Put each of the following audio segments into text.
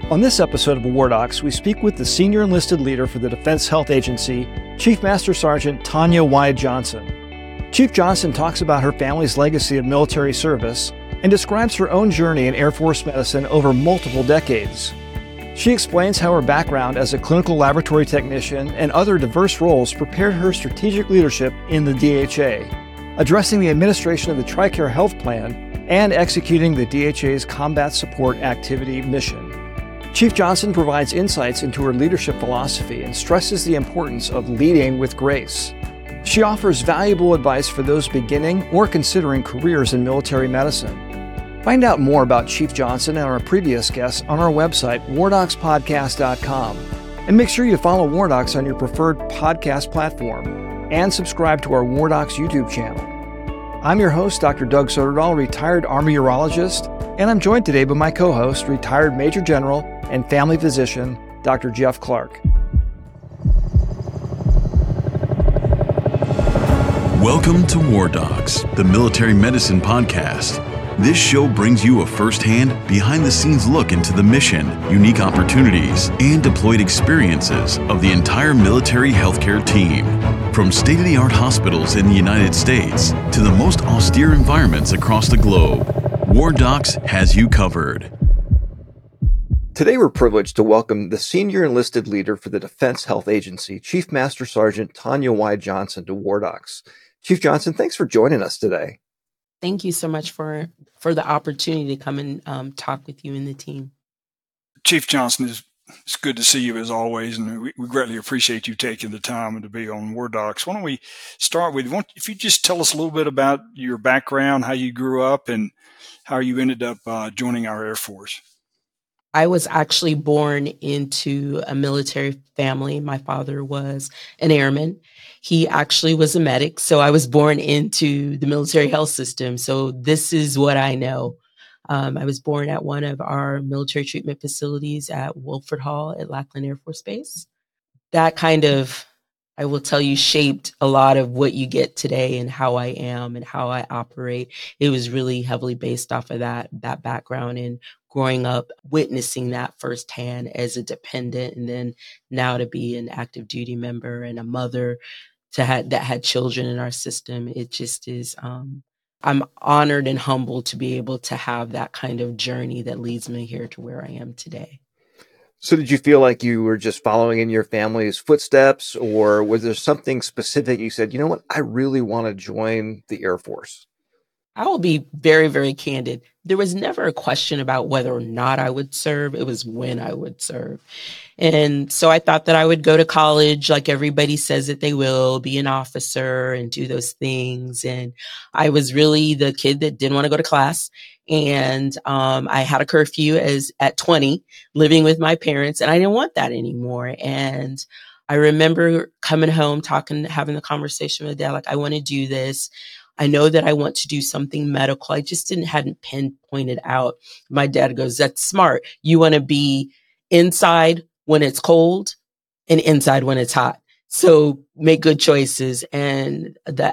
On this episode of War Docs, we speak with the senior enlisted leader for the Defense Health Agency, Chief Master Sergeant Tanya Y. Johnson. Chief Johnson talks about her family's legacy of military service and describes her own journey in Air Force medicine over multiple decades. She explains how her background as a clinical laboratory technician and other diverse roles prepared her strategic leadership in the DHA, addressing the administration of the TRICARE Health Plan and executing the DHA's Combat Support Activity mission. Chief Johnson provides insights into her leadership philosophy and stresses the importance of leading with grace. She offers valuable advice for those beginning or considering careers in military medicine. Find out more about Chief Johnson and our previous guests on our website, wardocspodcast.com. And make sure you follow War Docs on your preferred podcast platform and subscribe to our War Docs YouTube channel. I'm your host, Dr. Doug Soderdahl, retired Army urologist, and I'm joined today by my co-host, retired Major General and family physician, Dr. Jeff Clark. Welcome to War Docs, the military medicine podcast. This show brings you a first-hand, behind-the-scenes look into the mission, unique opportunities, and deployed experiences of the entire military healthcare team. From state-of-the-art hospitals in the United States to the most austere environments across the globe, War Docs has you covered. Today we're privileged to welcome the senior enlisted leader for the Defense Health Agency, Chief Master Sergeant Tanya Y. Johnson, to War Docs. Chief Johnson, thanks for joining us today. Thank you so much for the opportunity to come and talk with you and the team. Chief Johnson, it's good to see you as always, and we greatly appreciate you taking the time to be on War Docs. Why don't we start with, if you just tell us a little bit about your background, how you grew up, and how you ended up joining our Air Force. I was actually born into a military family. My father was an airman. He actually was a medic. So I was born into the military health system. So this is what I know. I was born at one of our military treatment facilities at Wilford Hall at Lackland Air Force Base. That kind of, I will tell you, shaped a lot of what you get today and how I am and how I operate. It was really heavily based off of that background and growing up, witnessing that firsthand as a dependent, and then now to be an active duty member and a mother that had children in our system. It just is, I'm honored and humbled to be able to have that kind of journey that leads me here to where I am today. So did you feel like you were just following in your family's footsteps, or was there something specific you said, you know what, I really want to join the Air Force? I will be very, very candid. There was never a question about whether or not I would serve. It was when I would serve. And so I thought that I would go to college like everybody says that they will, be an officer and do those things. And I was really the kid that didn't want to go to class. And I had a curfew at 20, living with my parents, and I didn't want that anymore. And I remember coming home, having the conversation with Dad, like, I want to do this. I know that I want to do something medical. I just hadn't pinpointed out. My dad goes, that's smart. You want to be inside when it's cold and inside when it's hot. So make good choices. And the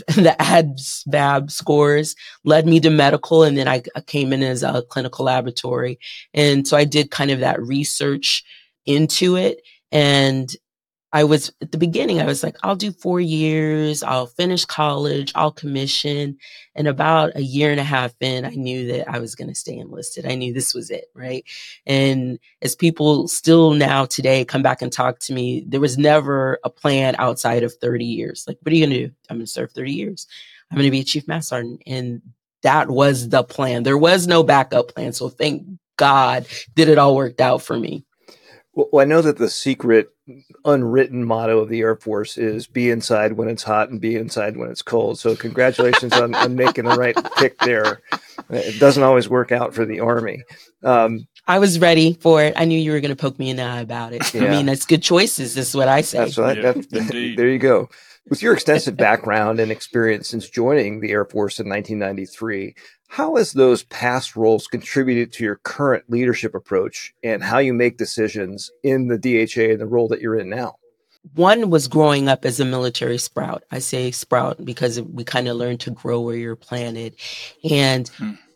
ASVAB scores led me to medical. And then I came in as a clinical laboratory. And so I did kind of that research into it. And at the beginning, I was like, I'll do 4 years, I'll finish college, I'll commission. And about a year and a half in, I knew that I was going to stay enlisted. I knew this was it, right? And as people still now today come back and talk to me, there was never a plan outside of 30 years. Like, what are you going to do? I'm going to serve 30 years. I'm going to be a chief master sergeant. And that was the plan. There was no backup plan. So thank God that it all worked out for me. Well, I know that the secret unwritten motto of the Air Force is be inside when it's hot and be inside when it's cold. So congratulations on making the right pick there. It doesn't always work out for the Army. I was ready for it. I knew you were going to poke me in the eye about it. Yeah. I mean, that's good choices. This is what I say. That's right. Yeah, there you go. With your extensive background and experience since joining the Air Force in 1993, how has those past roles contributed to your current leadership approach and how you make decisions in the DHA and the role that you're in now? One was growing up as a military sprout. I say sprout because we kind of learn to grow where you're planted. And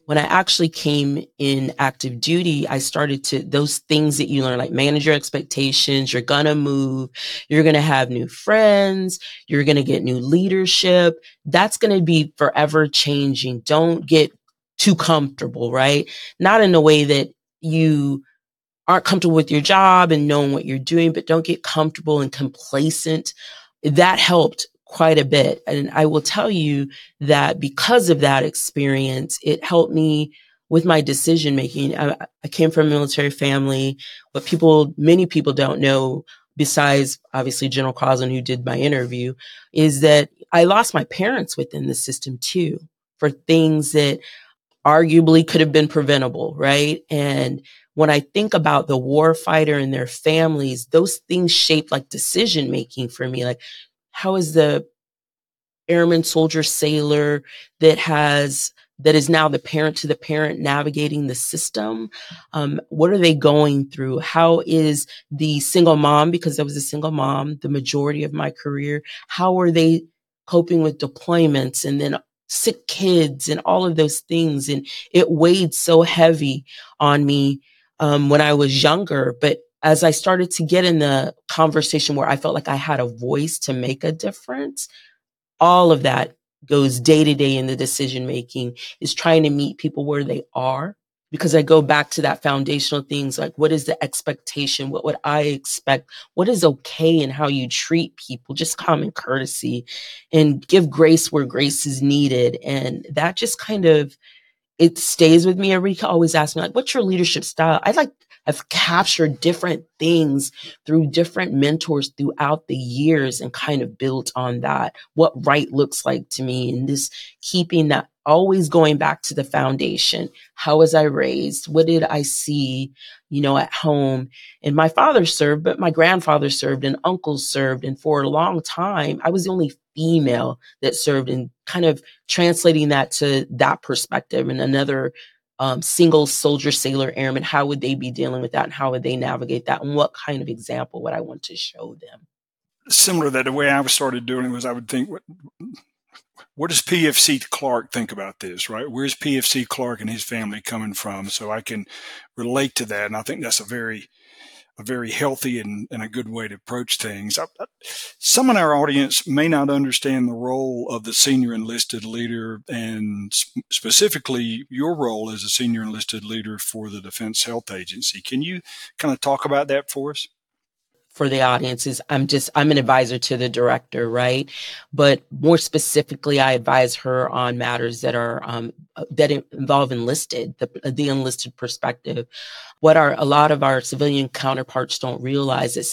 when I actually came in active duty, I started to, those things that you learn, like manage your expectations, you're going to move, you're going to have new friends, you're going to get new leadership. That's going to be forever changing. Don't get too comfortable, right? Not in a way that you aren't comfortable with your job and knowing what you're doing, but don't get comfortable and complacent. That helped quite a bit. And I will tell you that because of that experience, it helped me with my decision making. I came from a military family. What many people don't know, besides obviously General Crosland, who did my interview, is that I lost my parents within the system too, for things that arguably could have been preventable, right? And when I think about the warfighter and their families, those things shape like decision making for me. Like, how is the airman, soldier, sailor that is now the parent to the parent navigating the system? What are they going through? How is the single mom, because I was a single mom the majority of my career, how are they coping with deployments and then sick kids and all of those things? And it weighed so heavy on me when I was younger. But as I started to get in the conversation where I felt like I had a voice to make a difference, all of that goes day to day in the decision making, is trying to meet people where they are. Because I go back to that foundational things like, what is the expectation? What would I expect? What is okay in how you treat people? Just common courtesy, and give grace where grace is needed. And that just kind of, it stays with me. Everybody always asks me, like, what's your leadership style? I've captured different things through different mentors throughout the years and kind of built on that, what right looks like to me, and this keeping that, always going back to the foundation. How was I raised? What did I see, at home? And my father served, but my grandfather served and uncles served. And for a long time, I was the only female that served, and kind of translating that to that perspective. And another single soldier, sailor, airman, how would they be dealing with that, and how would they navigate that, and what kind of example would I want to show them? Similar to that, the way I started doing it was I would think, what does PFC Clark think about this, right? Where's PFC Clark and his family coming from? So I can relate to that. And I think that's a very healthy and a good way to approach things. Some in our audience may not understand the role of the senior enlisted leader, and specifically your role as a senior enlisted leader for the Defense Health Agency. Can you kind of talk about that for us? For the audiences, I'm an advisor to the director, right? But more specifically, I advise her on matters that are that involve enlisted, the enlisted perspective. What a lot of our civilian counterparts don't realize is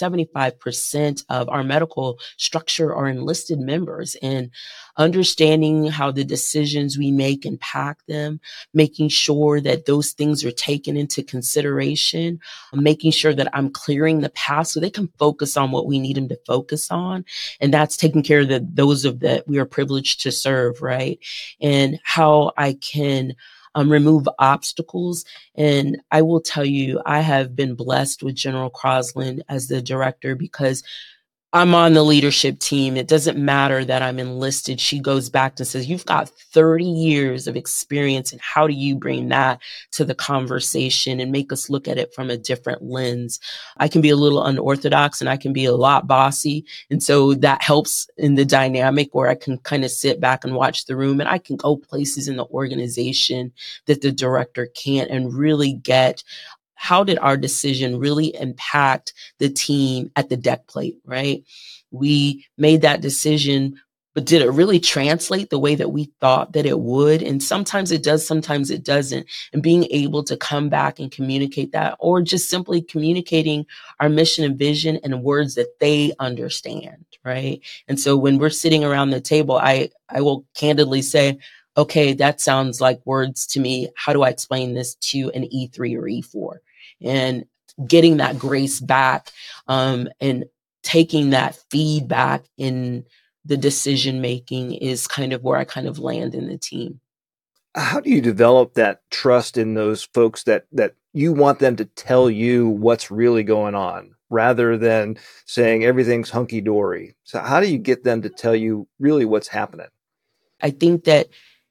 75% of our medical structure are enlisted members, and understanding how the decisions we make impact them, making sure that those things are taken into consideration, making sure that I'm clearing the path so they can focus on what we need them to focus on. And that's taking care of those that we are privileged to serve, right? And how I can remove obstacles. And I will tell you, I have been blessed with General Crosland as the director, because I'm on the leadership team. It doesn't matter that I'm enlisted. She goes back and says, you've got 30 years of experience, and how do you bring that to the conversation and make us look at it from a different lens? I can be a little unorthodox, and I can be a lot bossy. And so that helps in the dynamic where I can kind of sit back and watch the room, and I can go places in the organization that the director can't, and really get, how did our decision really impact the team at the deck plate, right? We made that decision, but did it really translate the way that we thought that it would? And sometimes it does, sometimes it doesn't. And being able to come back and communicate that, or just simply communicating our mission and vision in words that they understand, right? And so when we're sitting around the table, I will candidly say, okay, that sounds like words to me. How do I explain this to an E3 or E4? And getting that grace back, and taking that feedback in the decision making is kind of where I kind of land in the team. How do you develop that trust in those folks that you want them to tell you what's really going on, rather than saying everything's hunky-dory? So how do you get them to tell you really what's happening? I think that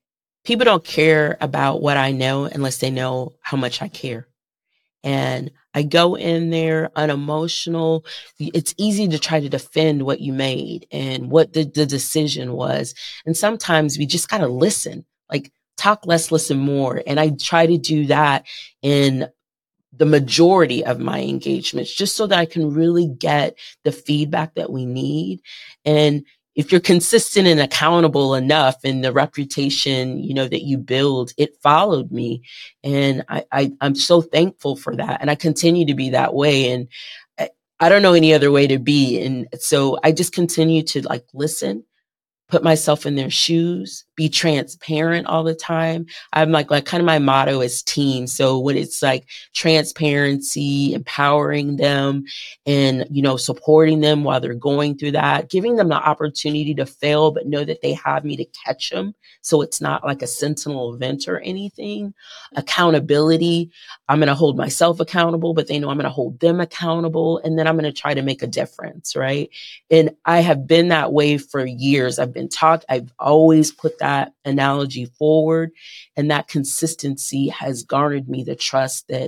People don't care about what I know unless they know how much I care. And I go in there unemotional. It's easy to try to defend what you made and what the decision was. And sometimes we just got to listen, like talk less, listen more. And I try to do that in the majority of my engagements, just so that I can really get the feedback that we need. And if you're consistent and accountable enough in the reputation, that you build, it followed me. And I'm so thankful for that. And I continue to be that way. And I don't know any other way to be. And so I just continue to listen, put myself in their shoes, be transparent all the time. I'm like kind of my motto is team. So when it's like transparency, empowering them and, supporting them while they're going through that, giving them the opportunity to fail, but know that they have me to catch them. So it's not like a sentinel event or anything. Accountability. I'm going to hold myself accountable, but they know I'm going to hold them accountable. And then I'm going to try to make a difference. Right. And I have been that way for years. I've always put that analogy forward, and that consistency has garnered me the trust that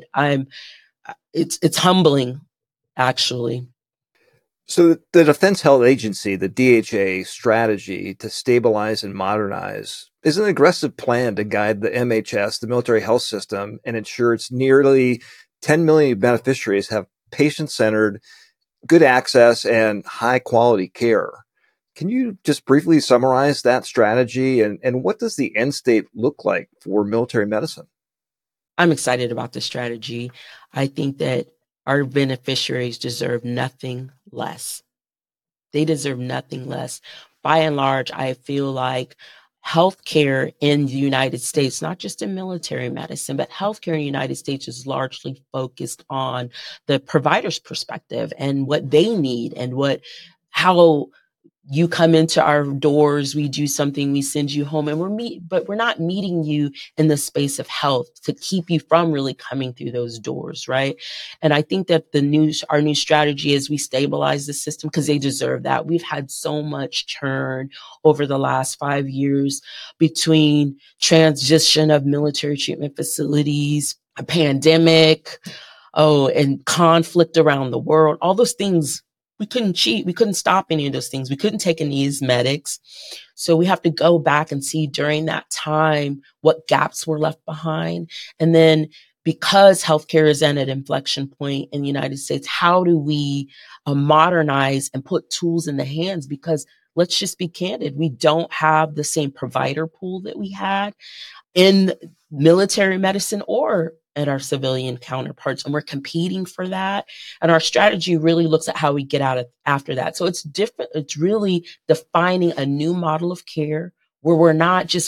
it's humbling, actually. So the Defense Health Agency, the DHA strategy to stabilize and modernize is an aggressive plan to guide the MHS, the military health system, and ensure its nearly 10 million beneficiaries have patient-centered, good access, and high-quality care. Can you just briefly summarize that strategy and what does the end state look like for military medicine? I'm excited about the strategy. I think that our beneficiaries deserve nothing less. They deserve nothing less. By and large, I feel like healthcare in the United States, not just in military medicine, but healthcare in the United States is largely focused on the provider's perspective and what they need and how you come into our doors, we do something, we send you home, and but we're not meeting you in the space of health to keep you from really coming through those doors, right? And I think that our new strategy is we stabilize the system because they deserve that. We've had so much churn over the last 5 years between transition of military treatment facilities, a pandemic, and conflict around the world, all those things. We couldn't cheat. We couldn't stop any of those things. We couldn't take any medics. So we have to go back and see during that time what gaps were left behind. And then because healthcare is at an inflection point in the United States, how do we modernize and put tools in the hands? Because let's just be candid. We don't have the same provider pool that we had in military medicine or at our civilian counterparts. And we're competing for that. And our strategy really looks at how we get out after that. So it's different. It's really defining a new model of care where we're not just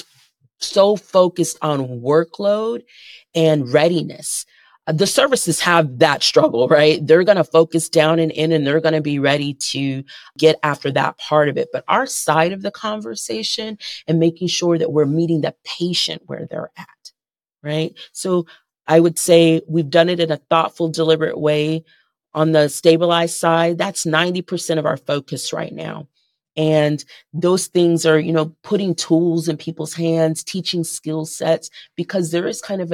so focused on workload and readiness. The services have that struggle, right? They're going to focus down and in, and they're going to be ready to get after that part of it. But our side of the conversation and making sure that we're meeting the patient where they're at, right? So I would say we've done it in a thoughtful, deliberate way. On the stabilized side, that's 90% of our focus right now. And those things are, putting tools in people's hands, teaching skill sets, because there is kind of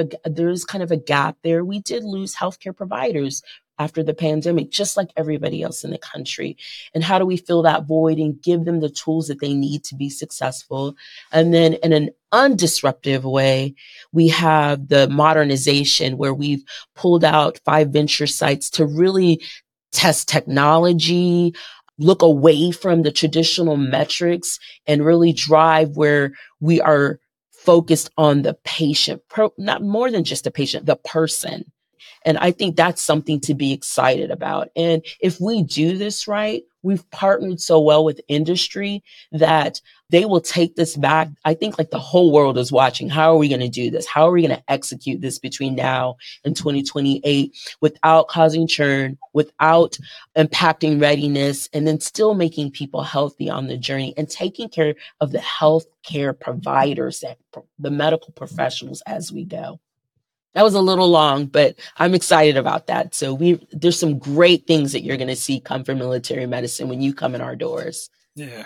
a gap there. We did lose healthcare providers after the pandemic, just like everybody else in the country. And how do we fill that void and give them the tools that they need to be successful? And then in an undisruptive way, we have the modernization where we've pulled out 5 venture sites to really test technology, look away from the traditional metrics, and really drive where we are focused on the patient, not more than just the patient, the person. And I think that's something to be excited about. And if we do this right, we've partnered so well with industry that they will take this back. I think the whole world is watching. How are we going to do this? How are we going to execute this between now and 2028 without causing churn, without impacting readiness, and then still making people healthy on the journey and taking care of the healthcare providers, the medical professionals as we go. That was a little long, but I'm excited about that. So there's some great things that you're going to see come from military medicine when you come in our doors. Yeah.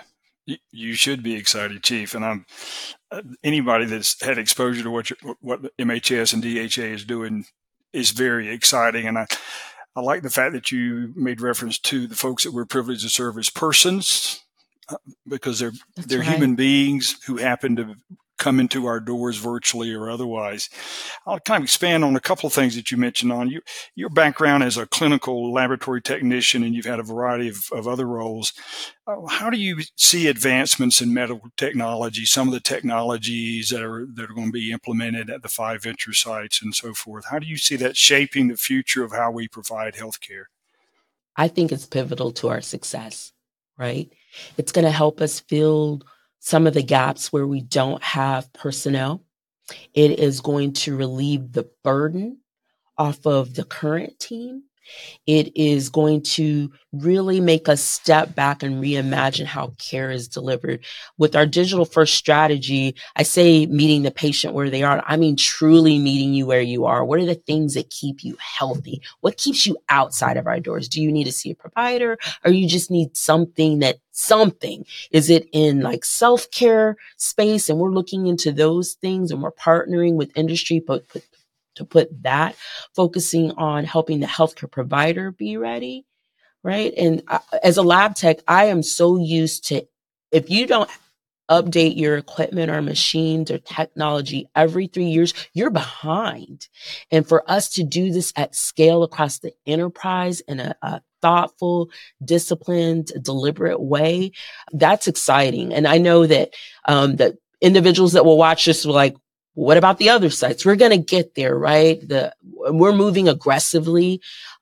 You should be excited, Chief. And I'm anybody that's had exposure to what MHS and DHA is doing is very exciting. And I like the fact that you made reference to the folks that we're privileged to serve as persons, because they're right. human beings who happen to come into our doors virtually or otherwise. I'll kind of expand on a couple of things that you mentioned on your background as a clinical laboratory technician, and you've had a variety of other roles. How do you see advancements in medical technology, some of the technologies that are going to be implemented at the 5 venture sites and so forth? How do you see that shaping the future of how we provide healthcare? I think it's pivotal to our success, right? It's going to help us fill some of the gaps where we don't have personnel. It is going to relieve the burden off of the current team. It is going to really make us step back and reimagine how care is delivered. With our digital first strategy, I say meeting the patient where they are. I mean, truly meeting you where you are. What are the things that keep you healthy? What keeps you outside of our doors? Do you need to see a provider, or you just need something? Is it in like self-care space? And we're looking into those things, and we're partnering with industry, to put that, focusing on helping the healthcare provider be ready, right? And as a lab tech, I am so used to, if you don't update your equipment or machines or technology every 3 years, you're behind. And for us to do this at scale across the enterprise in a thoughtful, disciplined, deliberate way, that's exciting. And I know that that individuals that will watch this will like, what about the other sites? We're going to get there, right? We're moving aggressively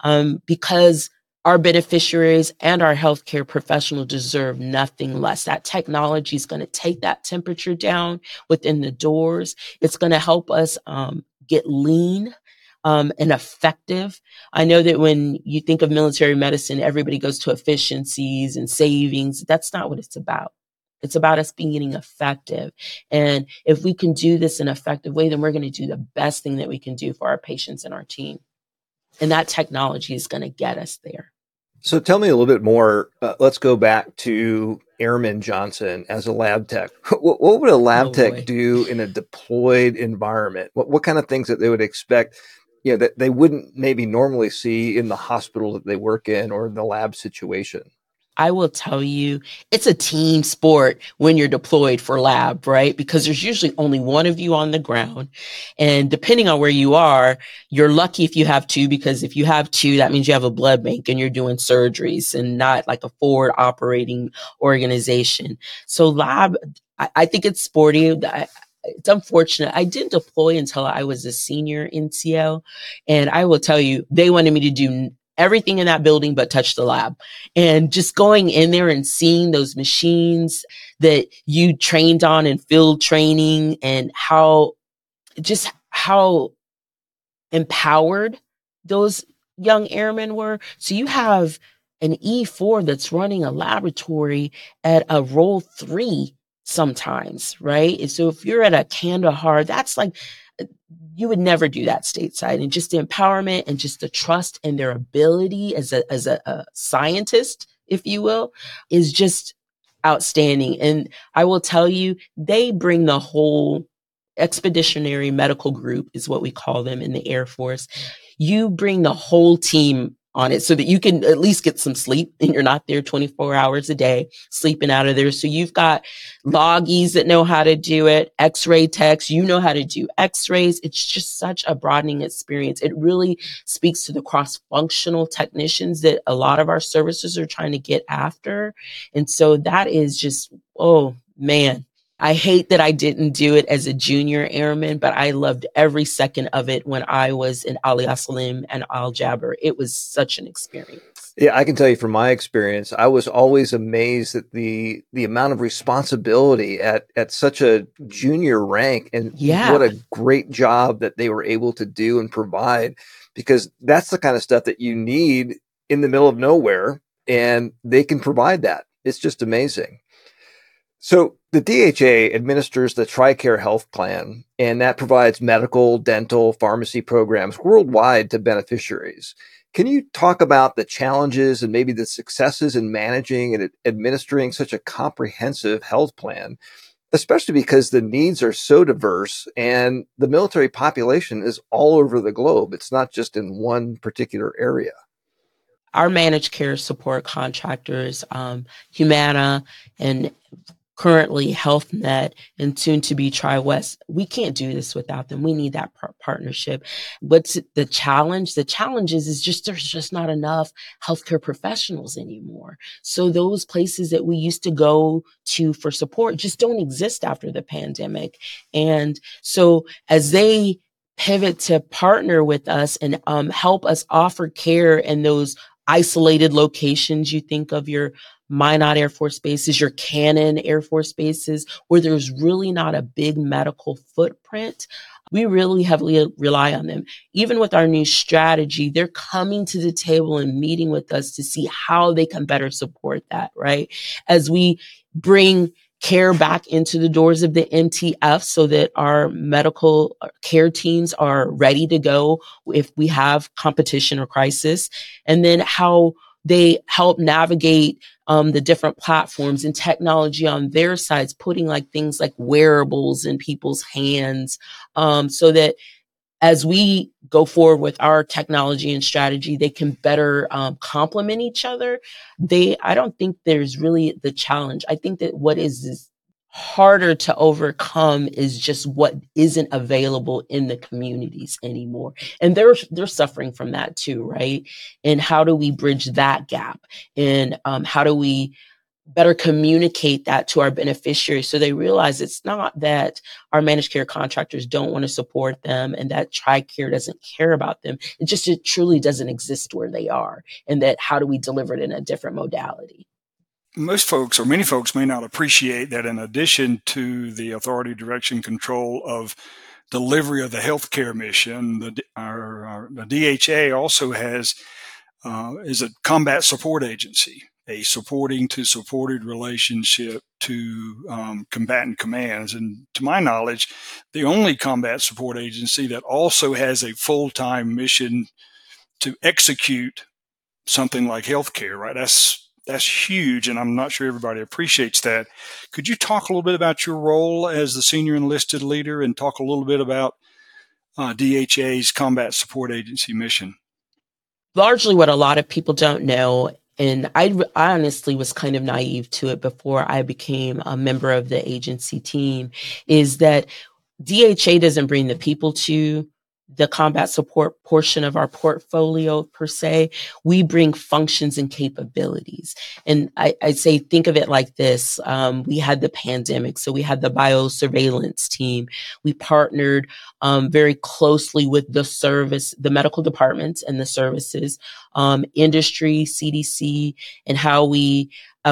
because our beneficiaries and our healthcare professionals deserve nothing less. That technology is going to take that temperature down within the doors. It's going to help us get lean and effective. I know that when you think of military medicine, everybody goes to efficiencies and savings. That's not what it's about. It's about us being effective. And if we can do this in an effective way, then we're going to do the best thing that we can do for our patients and our team. And that technology is going to get us there. So tell me a little bit more. Let's go back to Airman Johnson as a lab tech. What would a lab tech do in a deployed environment? What kind of things that they would expect, that they wouldn't maybe normally see in the hospital that they work in or in the lab situation? I will tell you, it's a team sport when you're deployed for lab, right? Because there's usually only one of you on the ground. And depending on where you are, you're lucky if you have two, because if you have two, that means you have a blood bank and you're doing surgeries and not like a forward operating organization. So lab, I think it's sporty. It's unfortunate. I didn't deploy until I was a senior NCO. And I will tell you, they wanted me to do everything in that building but touch the lab. And just going in there and seeing those machines that you trained on in field training, and how empowered those young airmen were. So you have an E4 that's running a laboratory at a roll 3 sometimes, right? And so if you're at a Kandahar, that's like, you would never do that stateside. And just the empowerment and just the trust and their ability as a scientist, if you will, is just outstanding. And I will tell you, they bring the whole expeditionary medical group, is what we call them in the Air Force. You bring the whole team on it so that you can at least get some sleep, and you're not there 24 hours a day sleeping out of there. So you've got loggies that know how to do it, x-ray techs, how to do x-rays. It's just such a broadening experience. It really speaks to the cross-functional technicians that a lot of our services are trying to get after. And so that is just, oh man, I hate that I didn't do it as a junior airman, but I loved every second of it when I was in Ali Salim and Al Jaber. It was such an experience. Yeah, I can tell you from my experience, I was always amazed at the amount of responsibility at such a junior rank, and what a great job that they were able to do and provide, because that's the kind of stuff that you need in the middle of nowhere, and they can provide that. It's just amazing. So the DHA administers the TRICARE health plan, and that provides medical, dental, pharmacy programs worldwide to beneficiaries. Can you talk about the challenges and maybe the successes in managing and administering such a comprehensive health plan, especially because the needs are so diverse and the military population is all over the globe? It's not just in one particular area. Our managed care support contractors, Humana and currently Health Net and soon to be TriWest, we can't do this without them. We need that partnership. What's the challenge? The challenge is just there's just not enough healthcare professionals anymore. So those places that we used to go to for support just don't exist after the pandemic. And so as they pivot to partner with us and help us offer care in those isolated locations, you think of your Minot Air Force bases, your Cannon Air Force bases, where there's really not a big medical footprint, we really heavily rely on them. Even with our new strategy, they're coming to the table and meeting with us to see how they can better support that, right? As we bring care back into the doors of the MTF so that our medical care teams are ready to go if we have competition or crisis, and then how they help navigate the different platforms and technology on their sides, putting like things like wearables in people's hands, so that as we go forward with our technology and strategy, they can better complement each other. I don't think there's really the challenge. I think that what is harder to overcome is just what isn't available in the communities anymore. And they're suffering from that too, right? And how do we bridge that gap? And how do we better communicate that to our beneficiaries so they realize it's not that our managed care contractors don't want to support them and that TRICARE doesn't care about them. It truly doesn't exist where they are. And that how do we deliver it in a different modality? Most folks, or many folks, may not appreciate that in addition to the authority, direction, control of delivery of the healthcare mission, the DHA also is a combat support agency, a supporting to supported relationship to combatant commands. And to my knowledge, the only combat support agency that also has a full-time mission to execute something like healthcare, right? That's huge, and I'm not sure everybody appreciates that. Could you talk a little bit about your role as the senior enlisted leader and talk a little bit about DHA's Combat Support Agency mission? Largely what a lot of people don't know, and I honestly was kind of naive to it before I became a member of the agency team, is that DHA doesn't bring the people to the combat support portion of our portfolio per se. We bring functions and capabilities. And I say, think of it like this. We had the pandemic, so we had the biosurveillance team. We partnered very closely with the medical departments and the services, industry, CDC, and how we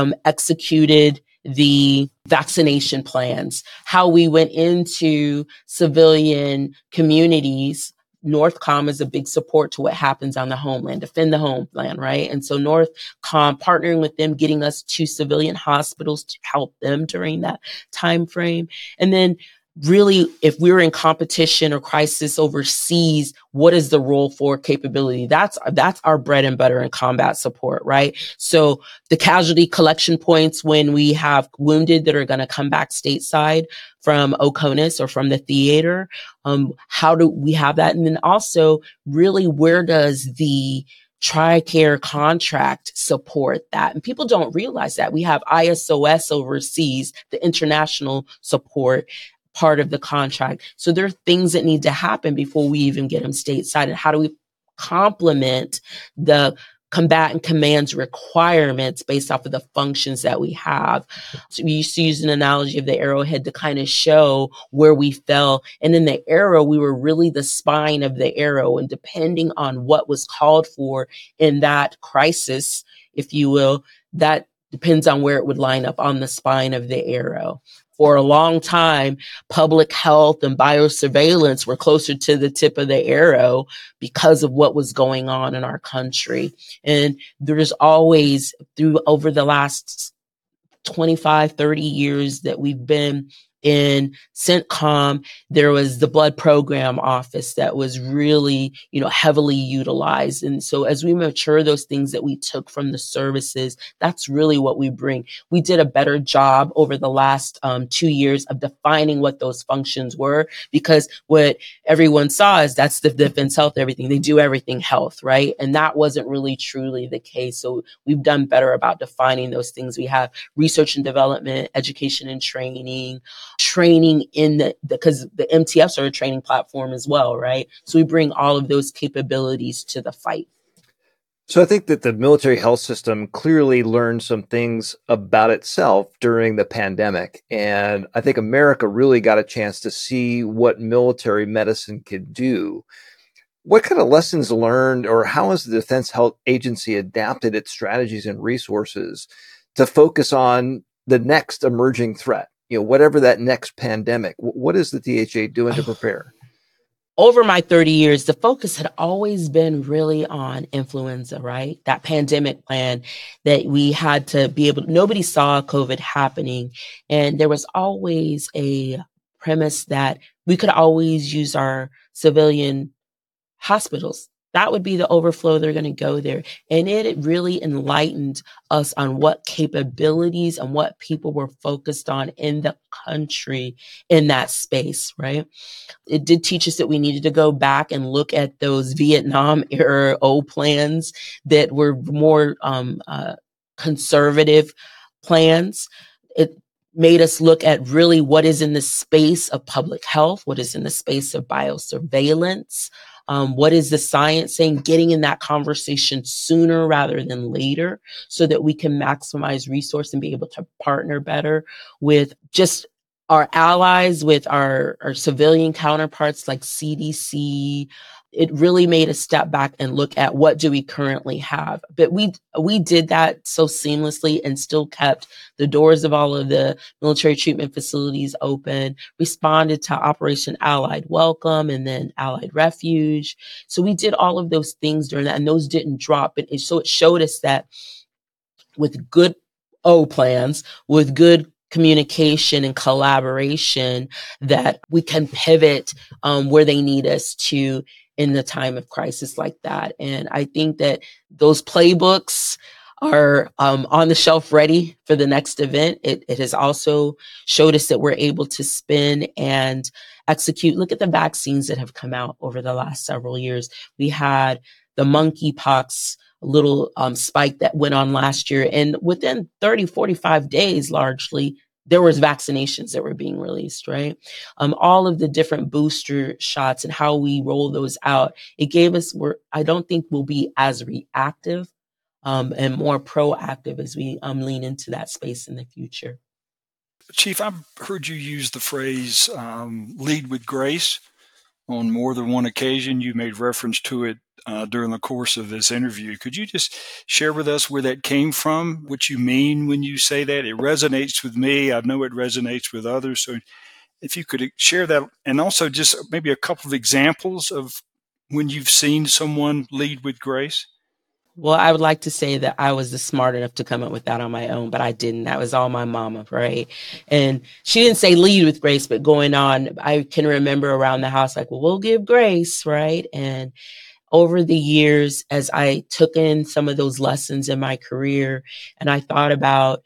executed the vaccination plans, how we went into civilian communities. NORTHCOM is a big support to what happens on the homeland, defend the homeland, right? And so NORTHCOM partnering with them, getting us to civilian hospitals to help them during that time frame. And then really, if we're in competition or crisis overseas, what is the role for capability? That's our bread and butter in combat support, right? So the casualty collection points when we have wounded that are going to come back stateside from OCONUS or from the theater, how do we have that? And then also, really, where does the TRICARE contract support that? And people don't realize that. We have ISOS overseas, the international support part of the contract. So there are things that need to happen before we even get them stateside. And how do we complement the combatant command's requirements based off of the functions that we have? So we used to use an analogy of the arrowhead to kind of show where we fell. And in the arrow, we were really the spine of the arrow. And depending on what was called for in that crisis, if you will, that depends on where it would line up on the spine of the arrow. For a long time, public health and biosurveillance were closer to the tip of the arrow because of what was going on in our country. And there's always, over the last 25, 30 years that we've been In CENTCOM, there was the blood program office that was really, heavily utilized. And so as we mature those things that we took from the services, that's really what we bring. We did a better job over the last 2 years of defining what those functions were, because what everyone saw is that's the defense health, everything. They do everything health, right? And that wasn't really truly the case. So we've done better about defining those things. We have research and development, education and training in because the MTFs are a training platform as well, right? So we bring all of those capabilities to the fight. So I think that the military health system clearly learned some things about itself during the pandemic. And I think America really got a chance to see what military medicine could do. What kind of lessons learned, or how has the Defense Health Agency adapted its strategies and resources to focus on the next emerging threat? Whatever that next pandemic, what is the DHA doing to prepare? Over my 30 years, the focus had always been really on influenza, right? That pandemic plan that we had to be able to, nobody saw COVID happening. And there was always a premise that we could always use our civilian hospitals. That would be the overflow. They're going to go there. And it really enlightened us on what capabilities and what people were focused on in the country in that space, right? It did teach us that we needed to go back and look at those Vietnam era old plans that were more conservative plans. It made us look at really what is in the space of public health, what is in the space of biosurveillance. What is the science saying? Getting in that conversation sooner rather than later so that we can maximize resource and be able to partner better with just our allies, with our civilian counterparts like CDC. It really made us step back and look at what do we currently have. But we did that so seamlessly and still kept the doors of all of the military treatment facilities open, responded to Operation Allied Welcome and then Allied Refuge. So we did all of those things during that, and those didn't drop. So it showed us that with good plans, with good communication and collaboration, that we can pivot where they need us to in the time of crisis like that. And I think that those playbooks are on the shelf ready for the next event. It has also showed us that we're able to spin and execute. Look at the vaccines that have come out over the last several years. We had the monkeypox little spike that went on last year. And within 30, 45 days, largely, there was vaccinations that were being released, right? All of the different booster shots and how we roll those out, it gave us, I don't think we'll be as reactive and more proactive as we lean into that space in the future. Chief, I've heard you use the phrase lead with grace on more than one occasion. You made reference to it during the course of this interview. Could you just share with us where that came from, what you mean when you say that? It resonates with me. I know it resonates with others. So if you could share that, and also just maybe a couple of examples of when you've seen someone lead with grace. Well, I would like to say that I was smart enough to come up with that on my own, but I didn't. That was all my mama, right? And she didn't say lead with grace, but going on, I can remember around the house, like, well, we'll give grace, right? And over the years, as I took in some of those lessons in my career, and I thought about,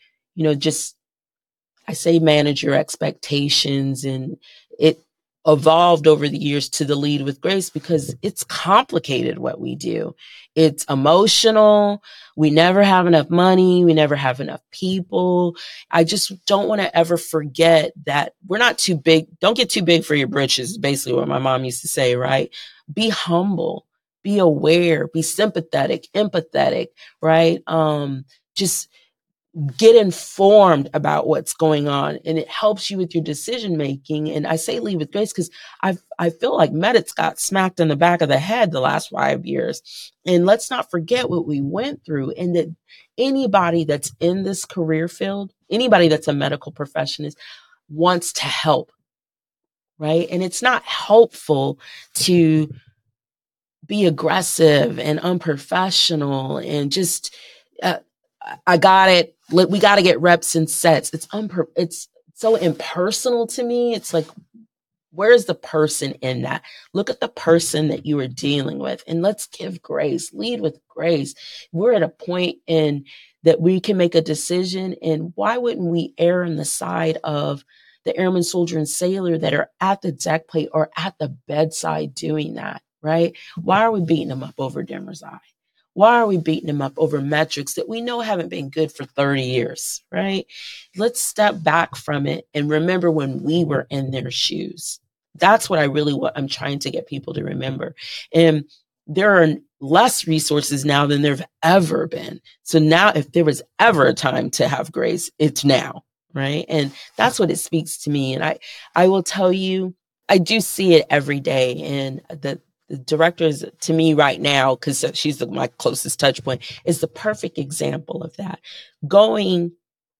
I say manage your expectations, and it evolved over the years to the lead with grace because it's complicated what we do. It's emotional. We never have enough money. We never have enough people. I just don't want to ever forget that we're not too big. Don't get too big for your britches, basically what my mom used to say, right? Be humble, be aware, be sympathetic, empathetic, right? Just get informed about what's going on, and it helps you with your decision making. And I say lead with grace because I feel like Medits got smacked in the back of the head the last 5 years. And let's not forget what we went through, and that anybody that's in this career field, anybody that's a medical professional wants to help, right? And it's not helpful to be aggressive and unprofessional and just, I got it. We got to get reps and sets. It's so impersonal to me. It's like, where's the person in that? Look at the person that you are dealing with, and let's give grace. Lead with grace. We're at a point in that we can make a decision, and why wouldn't we err on the side of the airman, soldier, and sailor that are at the deck plate or at the bedside doing that, right? Why are we beating them up over Demer's eye? Why are we beating them up over metrics that we know haven't been good for 30 years, right? Let's step back from it and remember when we were in their shoes. That's what I'm trying to get people to remember. And there are less resources now than there've ever been. So now, if there was ever a time to have grace, it's now, right? And that's what it speaks to me. And I will tell you, I do see it every day. And the director is, to me right now, because she's my closest touch point, is the perfect example of that. Going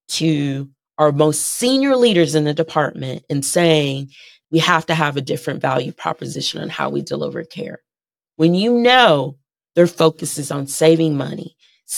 to our most senior leaders in the department and saying, we have to have a different value proposition on how we deliver care. When you know their focus is on saving money,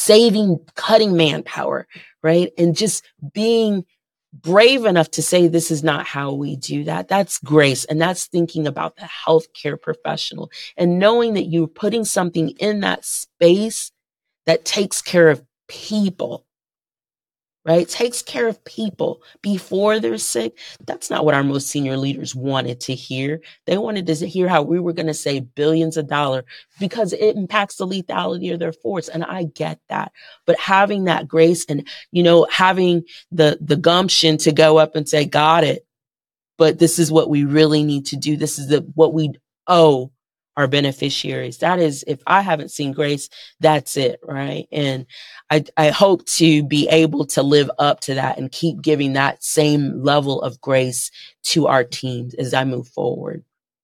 cutting manpower, right? And just being brave enough to say, this is not how we do that. That's grace. And that's thinking about the healthcare professional and knowing that you're putting something in that space that takes care of people, right? Takes care of people before they're sick. That's not what our most senior leaders wanted to hear. They wanted to hear how we were going to save billions of dollars because it impacts the lethality of their force. And I get that. But having that grace and, having the gumption to go up and say, got it, but this is what we really need to do. This is what we owe our beneficiaries. That is, if I haven't seen grace, that's it, right? And I hope to be able to live up to that and keep giving that same level of grace to our teams as I move forward.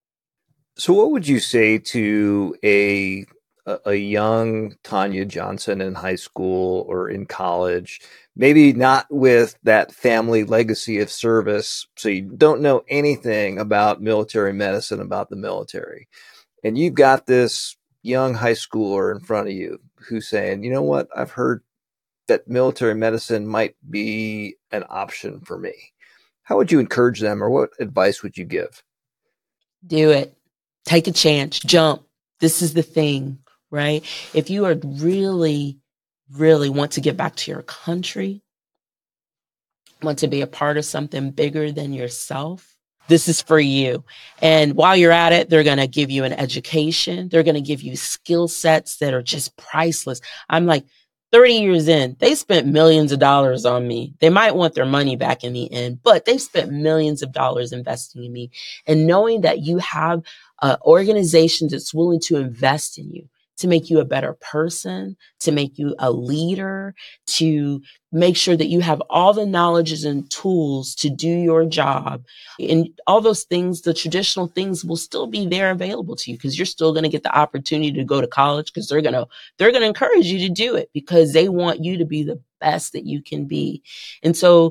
So what would you say to a young Tanya Johnson in high school or in college, maybe not with that family legacy of service, so you don't know anything about military medicine, about the military, and you've got this young high schooler in front of you who's saying, you know what, I've heard that military medicine might be an option for me. How would you encourage them, or what advice would you give? Do it. Take a chance. Jump. This is the thing, right? If you are really, really want to get back to your country, want to be a part of something bigger than yourself, this is for you. And while you're at it, they're going to give you an education. They're going to give you skill sets that are just priceless. I'm like 30 years in, they spent millions of dollars on me. They might want their money back in the end, but they've spent millions of dollars investing in me. And knowing that you have an organization that's willing to invest in you, to make you a better person, to make you a leader, to make sure that you have all the knowledges and tools to do your job. And all those things, the traditional things, will still be there available to you, because you're still going to get the opportunity to go to college, because they're going to encourage you to do it, because they want you to be the best that you can be. And so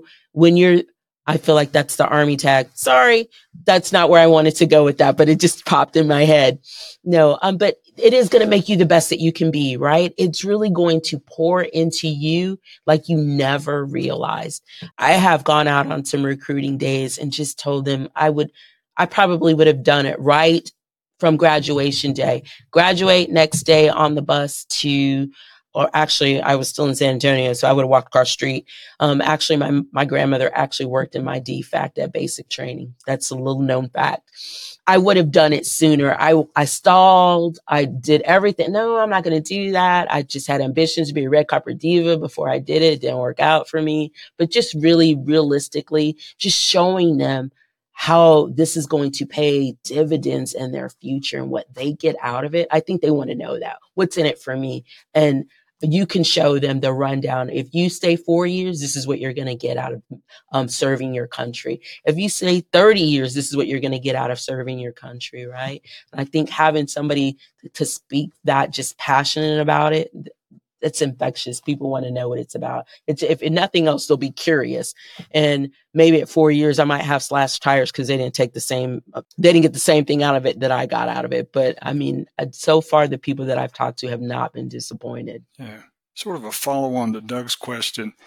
I feel like that's the Army tag. Sorry, that's not where I wanted to go with that, but it just popped in my head. No, but it is going to make you the best that you can be, right? It's really going to pour into you like you never realized. I have gone out on some recruiting days and just told them I probably would have done it right from graduation day. Graduate next day on the bus or actually, I was still in San Antonio, so I would have walked across the street. Actually, my grandmother actually worked in my DFAC at basic training. That's a little known fact. I would have done it sooner. I stalled. I did everything. No, I'm not going to do that. I just had ambitions to be a red carpet diva before I did it. It didn't work out for me. But just really realistically, just showing them how this is going to pay dividends in their future and what they get out of it. I think they want to know that. What's in it for me? And you can show them the rundown. If you stay 4 years, this is what you're going to get out of serving your country. If you stay 30 years, this is what you're going to get out of serving your country, right? And I think having somebody to speak that just passionate about it, it's infectious. People want to know what it's about. If nothing else, they'll be curious. And maybe at 4 years, I might have slashed tires because they didn't get the same thing out of it that I got out of it. But I mean, so far, the people that I've talked to have not been disappointed. Yeah. Sort of a follow on to Doug's question.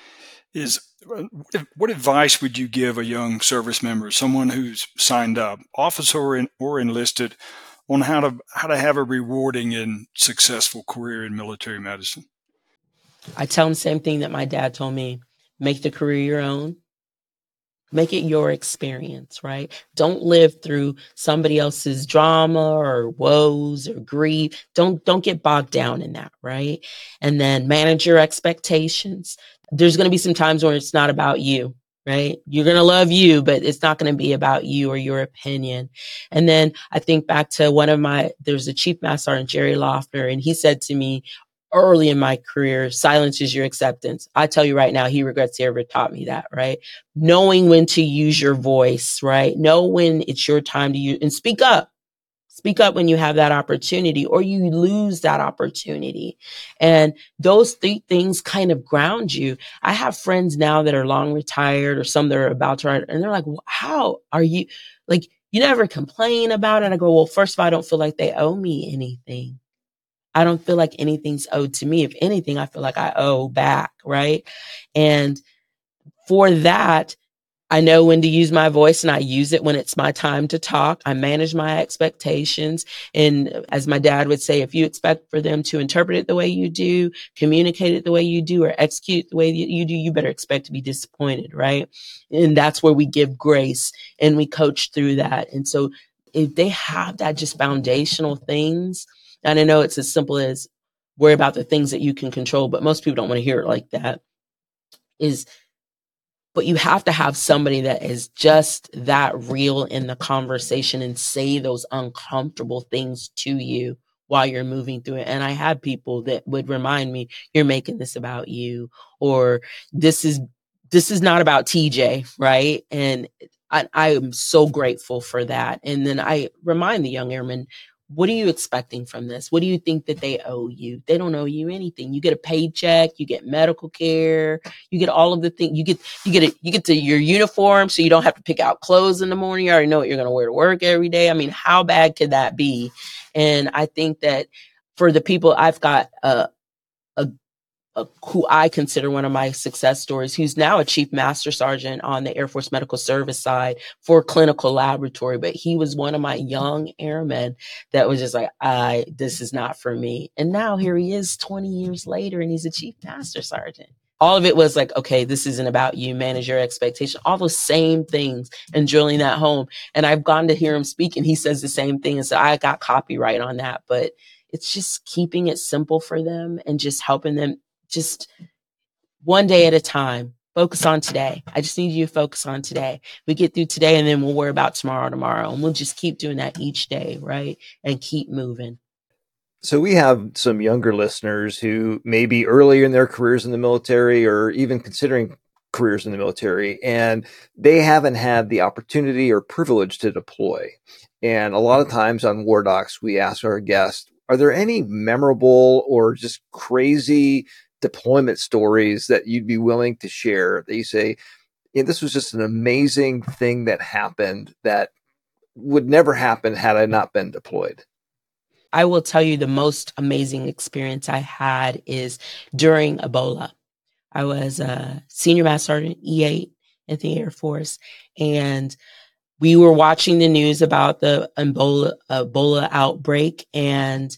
is what advice would you give a young service member, someone who's signed up, officer or enlisted, on how to have a rewarding and successful career in military medicine? I tell them the same thing that my dad told me. Make the career your own. Make it your experience, right? Don't live through somebody else's drama or woes or grief. Don't get bogged down in that, right? And then manage your expectations. There's going to be some times where it's not about you, right? You're going to love you, but it's not going to be about you or your opinion. And then I think back to there's a Chief Master Sergeant, Jerry Loeffner, and he said to me early in my career, silence is your acceptance. I tell you right now, he regrets he ever taught me that, right? Knowing when to use your voice, right? Know when it's your time to use, and speak up. Speak up when you have that opportunity or you lose that opportunity. And those three things kind of ground you. I have friends now that are long retired or some that are about to retire, and they're like, well, how are you, like, you never complain about it? I go, well, first of all, I don't feel like they owe me anything. I don't feel like anything's owed to me. If anything, I feel like I owe back, right? And for that, I know when to use my voice, and I use it when it's my time to talk. I manage my expectations. And as my dad would say, if you expect for them to interpret it the way you do, communicate it the way you do, or execute the way you do, you better expect to be disappointed, right? And that's where we give grace and we coach through that. And so if they have that just foundational things, and I know it's as simple as worry about the things that you can control, but most people don't want to hear it like that. But you have to have somebody that is just that real in the conversation and say those uncomfortable things to you while you're moving through it. And I had people that would remind me, you're making this about you, or this is not about TJ, right? And I am so grateful for that. And then I remind the young airmen, what are you expecting from this? What do you think that they owe you? They don't owe you anything. You get a paycheck, you get medical care, you get all of the things. You get to your uniform, so you don't have to pick out clothes in the morning. You already know what you're going to wear to work every day. I mean, how bad could that be? And I think that for the people, I've got who I consider one of my success stories, who's now a Chief Master Sergeant on the Air Force Medical Service side for clinical laboratory. But he was one of my young airmen that was just like, this is not for me. And now here he is 20 years later, and he's a Chief Master Sergeant. All of it was like, okay, this isn't about you, manage your expectation, all those same things, and drilling that home. And I've gone to hear him speak, and he says the same thing. And so I got copyright on that, but it's just keeping it simple for them and just helping them just one day at a time. Focus on today. I just need you to focus on today. We get through today, and then we'll worry about tomorrow. And we'll just keep doing that each day, right? And keep moving. So we have some younger listeners who may be earlier in their careers in the military or even considering careers in the military, and they haven't had the opportunity or privilege to deploy. And a lot of times on War Docs, we ask our guests, are there any memorable or just crazy deployment stories that you'd be willing to share that you say, this was just an amazing thing that happened that would never happen had I not been deployed? I will tell you the most amazing experience I had is during Ebola. I was a Senior Master Sergeant E8 at the Air Force, and we were watching the news about the Ebola outbreak, and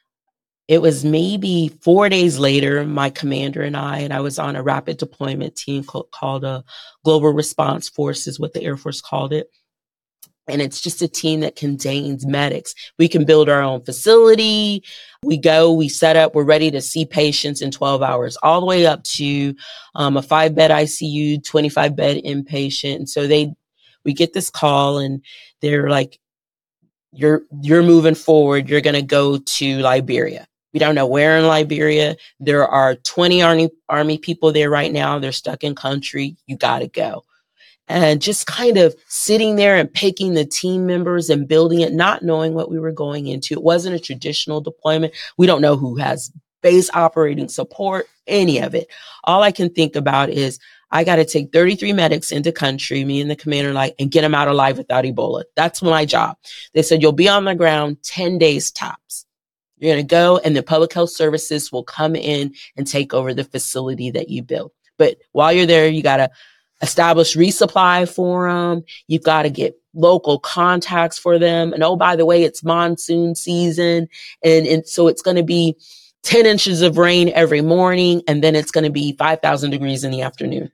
it was maybe 4 days later, my commander and I was on a rapid deployment team called a Global Response Force is what the Air Force called it. And it's just a team that contains medics. We can build our own facility. We set up, we're ready to see patients in 12 hours, all the way up to a 5-bed ICU, 25-bed inpatient. And so we get this call, and they're like, you're moving forward. You're going to go to Liberia. We don't know where in Liberia. There are 20 Army people there right now. They're stuck in country. You got to go. And just kind of sitting there and picking the team members and building it, not knowing what we were going into. It wasn't a traditional deployment. We don't know who has base operating support, any of it. All I can think about is I got to take 33 medics into country, me and the commander, and get them out alive without Ebola. That's my job. They said, you'll be on the ground 10 days tops. You're going to go, and the public health services will come in and take over the facility that you built. But while you're there, you got to establish resupply for them. You've got to get local contacts for them. And oh, by the way, it's monsoon season. And so it's going to be 10 inches of rain every morning. And then it's going to be 5,000 degrees in the afternoon.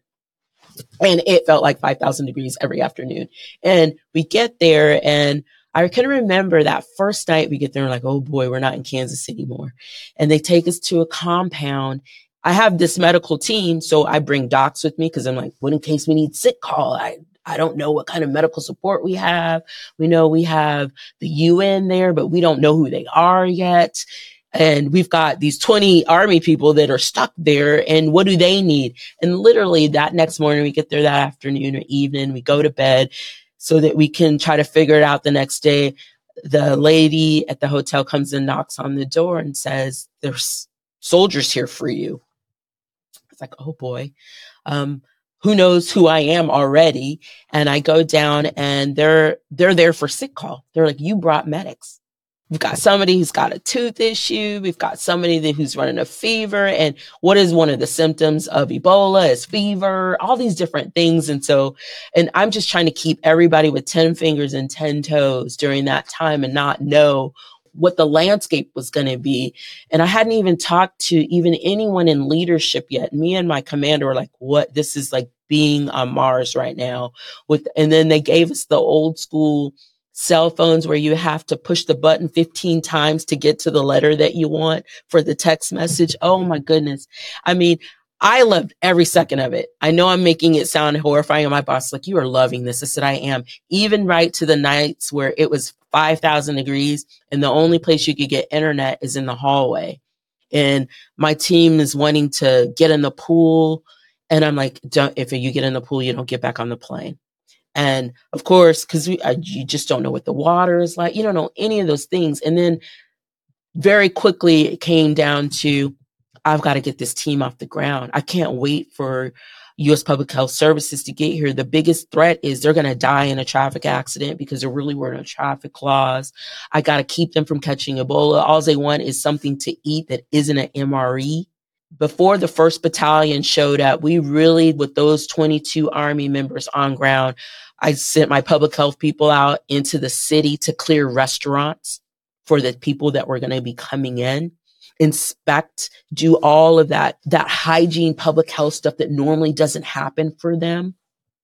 And it felt like 5,000 degrees every afternoon. And we get there, and I can remember that first night we get there, and like, oh boy, we're not in Kansas anymore. And they take us to a compound. I have this medical team, so I bring docs with me because I'm like, what in case we need sick call? I don't know what kind of medical support we have. We know we have the UN there, but we don't know who they are yet. And we've got these 20 Army people that are stuck there, and what do they need? And literally that next morning, we get there that afternoon or evening, we go to bed so that we can try to figure it out the next day. The lady at the hotel comes and knocks on the door and says, there's soldiers here for you. It's like, oh boy, who knows who I am already? And I go down, and they're there for sick call. They're like, you brought medics. We've got somebody who's got a tooth issue. We've got somebody who's running a fever. And what is one of the symptoms of Ebola is fever, all these different things. And I'm just trying to keep everybody with 10 fingers and 10 toes during that time and not know what the landscape was going to be. And I hadn't even talked to even anyone in leadership yet. Me and my commander were like, what? This is like being on Mars right now. And then they gave us the old school cell phones where you have to push the button 15 times to get to the letter that you want for the text message. Oh my goodness. I mean, I loved every second of it. I know I'm making it sound horrifying. And my boss like, you are loving this. I said, I am. Even right to the nights where it was 5,000 degrees and the only place you could get internet is in the hallway. And my team is wanting to get in the pool. And I'm like, if you get in the pool, you don't get back on the plane. And of course, because you just don't know what the water is like. You don't know any of those things. And then very quickly it came down to, I've got to get this team off the ground. I can't wait for U.S. Public Health Services to get here. The biggest threat is they're going to die in a traffic accident because there really weren't traffic laws. I got to keep them from catching Ebola. All they want is something to eat that isn't an MRE. Before the 1st Battalion showed up, we really, with those 22 Army members on ground, I sent my public health people out into the city to clear restaurants for the people that were going to be coming in, inspect, do all of that hygiene, public health stuff that normally doesn't happen for them,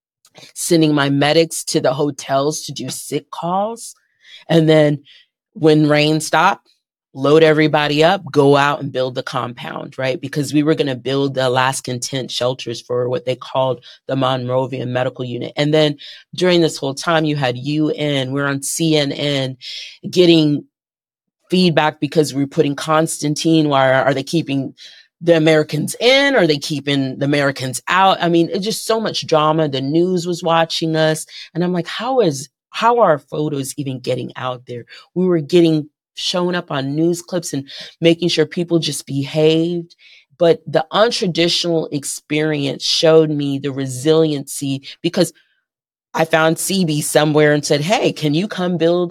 sending my medics to the hotels to do sick calls. And then when rain stopped, load everybody up, go out and build the compound, right? Because we were going to build the Alaskan tent shelters for what they called the Monrovian Medical Unit. And then during this whole time, you had UN, we're on CNN getting feedback because we're putting Constantine. Why are they keeping the Americans in? Are they keeping the Americans out? I mean, it's just so much drama. The news was watching us. And I'm like, how are our photos even getting out there? We were showing up on news clips and making sure people just behaved. But the untraditional experience showed me the resiliency because I found CB somewhere and said, hey, can you come build,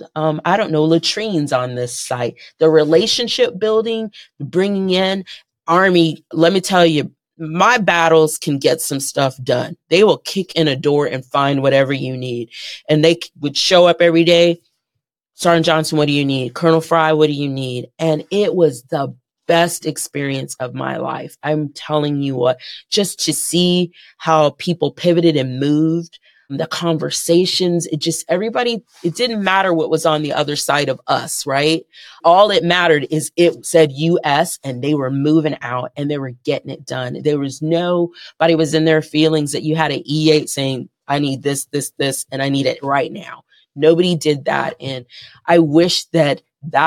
latrines on this site? The relationship building, bringing in Army, let me tell you, my battles can get some stuff done. They will kick in a door and find whatever you need. And they would show up every day. Sergeant Johnson, what do you need? Colonel Fry, what do you need? And it was the best experience of my life. I'm telling you what, just to see how people pivoted and moved, the conversations, it didn't matter what was on the other side of us, right? All it mattered is it said US and they were moving out and they were getting it done. There was nobody was in their feelings that you had an E8 saying, I need this, and I need it right now. Nobody did that. And I wish that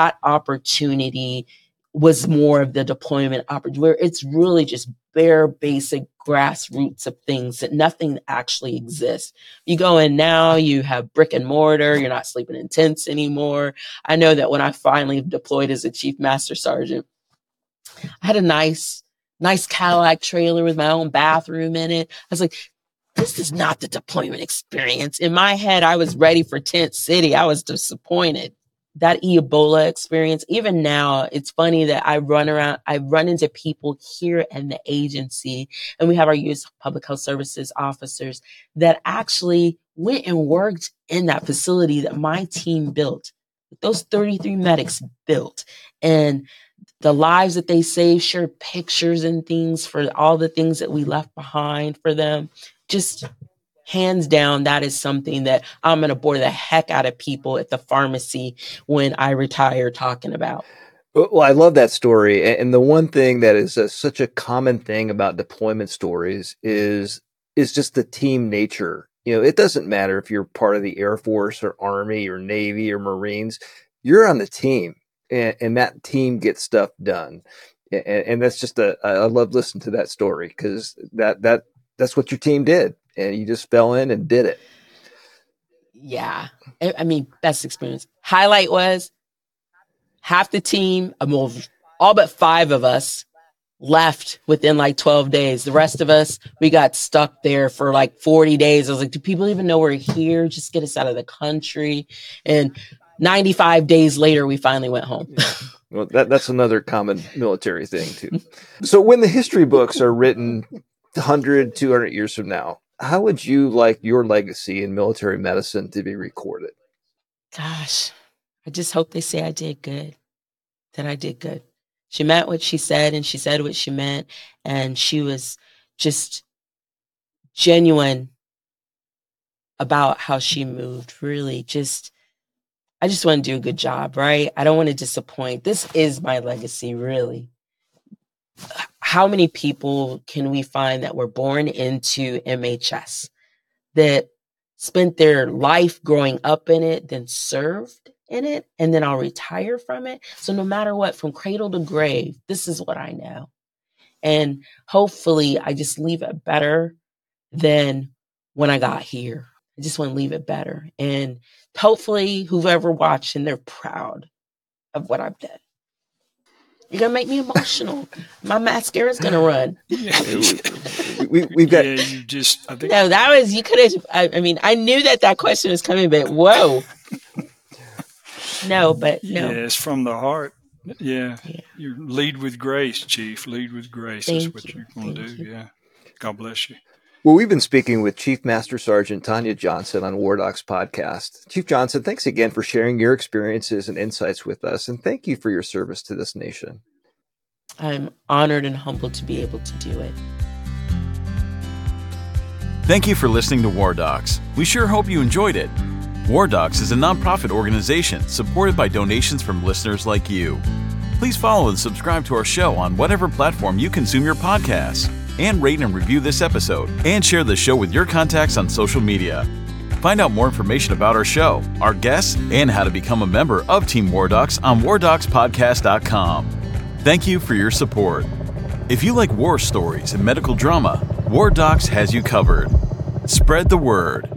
opportunity was more of the deployment opportunity where it's really just bare basic grassroots of things that nothing actually exists. You go in now, you have brick and mortar, you're not sleeping in tents anymore. I know that when I finally deployed as a Chief Master Sergeant, I had a nice Cadillac trailer with my own bathroom in it. I was like, this is not the deployment experience. In my head, I was ready for Tent City. I was disappointed. that Ebola experience, even now, it's funny that I run into people here in the agency, and we have our U.S. Public Health Services officers that actually went and worked in that facility that my team built, those 33 medics built, and the lives that they saved, shared pictures and things for all the things that we left behind for them. Just hands down, that is something that I'm going to bore the heck out of people at the pharmacy when I retire talking about. Well, I love that story. And the one thing that is such a common thing about deployment stories is just the team nature. You know, it doesn't matter if you're part of the Air Force or Army or Navy or Marines, you're on the team, and that team gets stuff done. And that's just I love listening to that story, because that's what your team did. And you just fell in and did it. Yeah. I mean, best experience. Highlight was half the team, all but 5 of us left within like 12 days. The rest of us, we got stuck there for like 40 days. I was like, do people even know we're here? Just get us out of the country. And 95 days later, we finally went home. Yeah. Well, that's another common military thing too. So when the history books are written 100, 200 years from now, how would you like your legacy in military medicine to be recorded? Gosh, I just hope they say I did good, that I did good. She meant what she said, and she said what she meant, and she was just genuine about how she moved. Really, I just want to do a good job, right? I don't want to disappoint. This is my legacy, really. How many people can we find that were born into MHS, that spent their life growing up in it, then served in it, and then I'll retire from it? So no matter what, from cradle to grave, this is what I know. And hopefully I just leave it better than when I got here. I just want to leave it better. And hopefully whoever watching, they're proud of what I've done. You're going to make me emotional. My mascara's going to run. We've got... Yeah, you just... I think... No, that was... You could have... I mean, I knew that question was coming, but whoa. No, but no. Yeah, it's from the heart. Yeah. You lead with grace, Chief. Lead with grace. That's what you're going to do. Yeah. God bless you. Well, we've been speaking with Chief Master Sergeant Tanya Johnson on War Docs podcast. Chief Johnson, thanks again for sharing your experiences and insights with us, and thank you for your service to this nation. I'm honored and humbled to be able to do it. Thank you for listening to War Docs. We sure hope you enjoyed it. War Docs is a nonprofit organization supported by donations from listeners like you. Please follow and subscribe to our show on whatever platform you consume your podcasts, and rate and review this episode, and share the show with your contacts on social media. Find out more information about our show, our guests, and how to become a member of Team War Docs on wardocspodcast.com. Thank you for your support. If you like war stories and medical drama, War Docs has you covered. Spread the word.